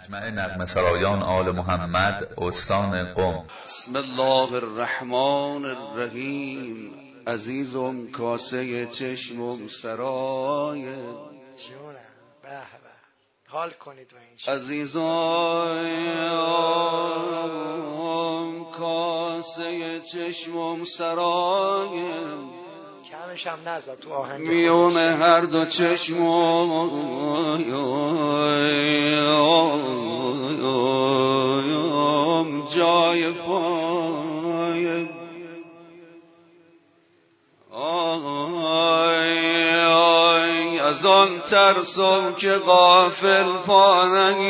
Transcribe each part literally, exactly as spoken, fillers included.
مجمع نغمه سرایان آل محمد استان قم. بسم الله الرحمن الرحیم. عزیزم کاسه چشمم سرای جونم. به به حال کنید و این عزیزم کاسه چشمم سرای کمش هم نزد تو آهنگ میون هر دو چشمم جای پای از آن ترسم که غافل پا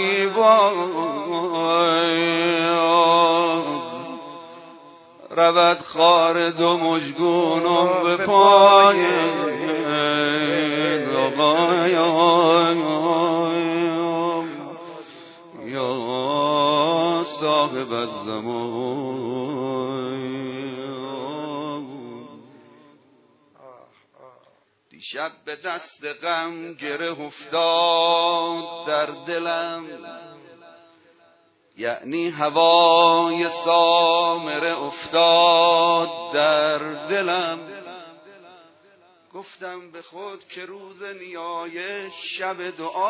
نگیباد رود خار دو مژگونم به پای یا صاحب الزمان. دیشب به دست غم گره افتاد در دلم، یعنی هوای سامره افتاد در دلم. گفتم به خود که روز نیایش شب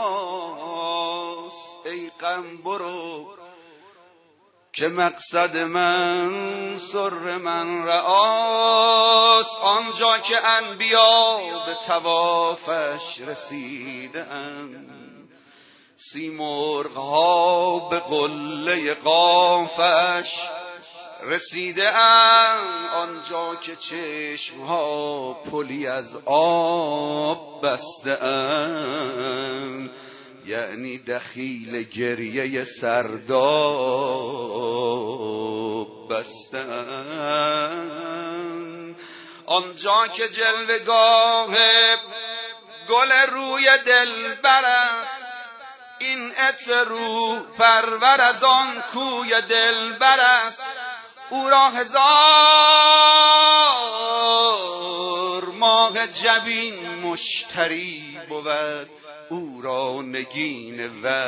دعاست، ای غم برو که مقصد من سر من رعاست. آنجا که انبیا به طوافش رسیدند، سیمرغ ها به قله قافش رسیده اند. آنجا که چشم ها پلی از آب بسته اند، یعنی دخیل گریه سرداب بسته اند. آنجا که جلوگاه گل روی دلبر است، این عطر رو پرور از آن کوی دلبر است. او را هزار ماه جبین مشتری بود، او را نگین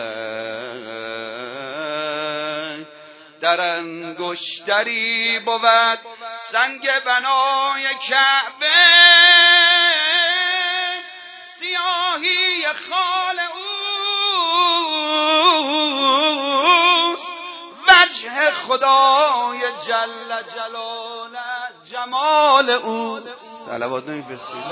وی در انگشتری بود. سنگ بنای کعبه سیاهی خال اوست، وجه خدای جل جلاله جمال اوست. صلوات نمی‌فرستید؟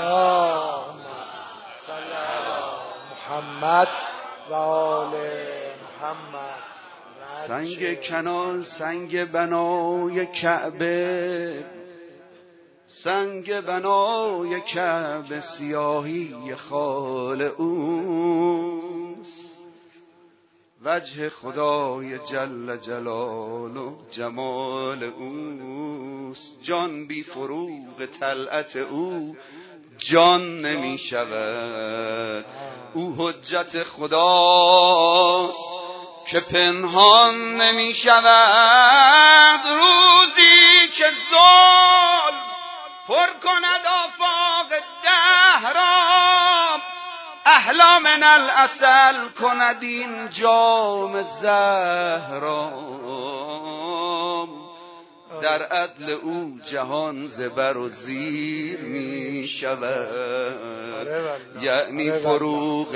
صلی علی محمد و آل محمد. سنگ کنال سنگ بنای کعبه، سنگ بنای کعبه سیاهی خال اوست، وجه خدای جل جلاله جمال اوست. جان بی فروغ طلعت او جان نمی شود، او حجت خداست که پنهان نمی شود. روزی که زال پر کند آفاق دهرام، احلا من العسل کند این جام زهرام. در عدل او جهان زبر و زیر می شود، یعنی فروغ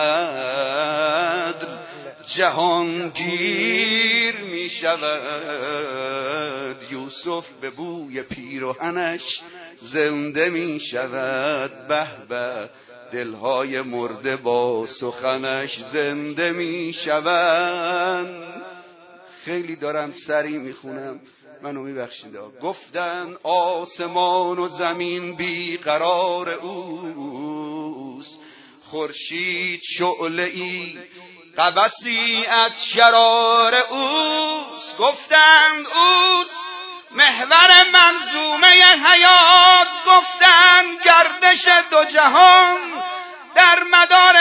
عدل جهان گیر می شود. یوسف به بوی پیرهنش زنده می شود، به به دلهای مرده با سخنش زنده می شوند. خیلی دارم سری می خونم، منو میبخشید. گفتن آسمان و زمین بی قرار اوست، خورشید شعله‌ای قبسی از شرار اوست. گفتند اوست محور منظومه حیات، گفتند گردش دو جهان در مدار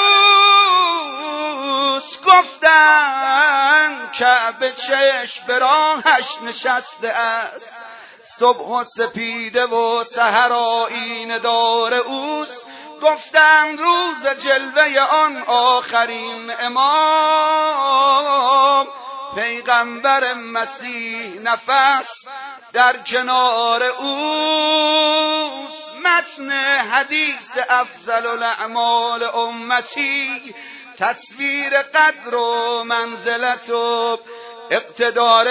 اوست. گفتند کعبه چشم به راهش نشسته است، صبح و سپیده و سحر آیینه دار اوست. گفتند روز جلوه آن آخرین امام پیغمبر مسیح نفس در کنار اوست. متن حدیث افضل الاعمال امتی تصویر قدر و منزلت و اقتدار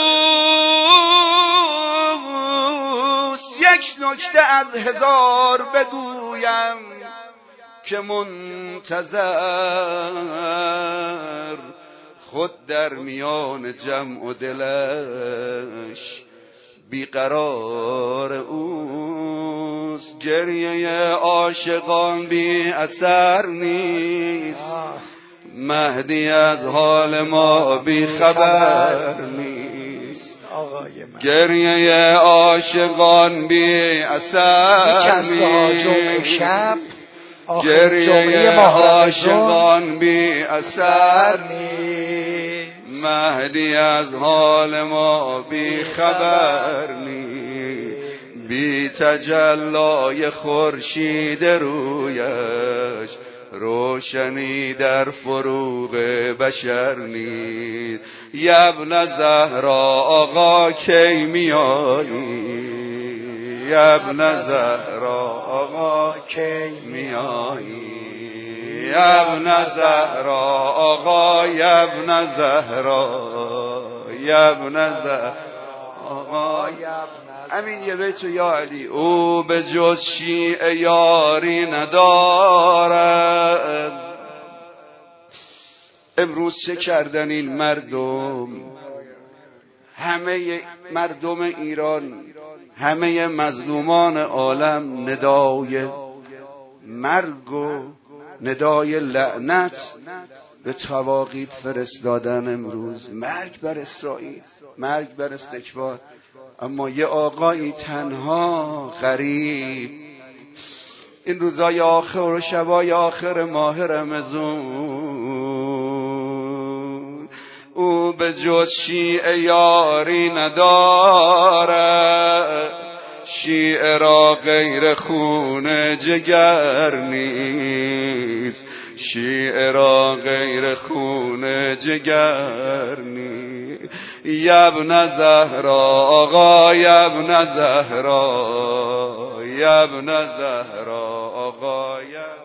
اوست. یک نکته از هزار بگویم که منتظر خود در میان جمع و دلش بیقرار اوست. گریه عاشقان بی اثر نیست، مهدی از حال ما بی خبر نیست. گریه عاشقان بی اثر نیست، گریه عاشقان بی اثر نیست. مهدی از حال ما بی خبر نیست. بی تجلای خورشید رویش روشنی در فروغ بشر نیست. یبن زهرا آقا کی میایی؟ یبن زهرا آقا کی میایی؟ یبن زهرا آقا یبن زهرا یبن زهرا آقا امین یه بیت یا علی. او به جز شیعه یاری ندارد. امروز چه کردن این مردم؟ همه مردم ایران، همه مظلومان عالم ندای مرگ و ندای لعنت به طواغیت فرستادن. امروز مرگ بر اسرائیل، مرگ بر استکبار. اما یه آقایی تنها غریب این روزای آخر و شبای آخر ماه رمضان، او به جز شیعه یاری ندارد. شیعه را غیر خون جگر نیست، شیعه را غیر خون جگر نیست. یبن زهرا آقا یبن زهرا یبن زهرا آقا یبن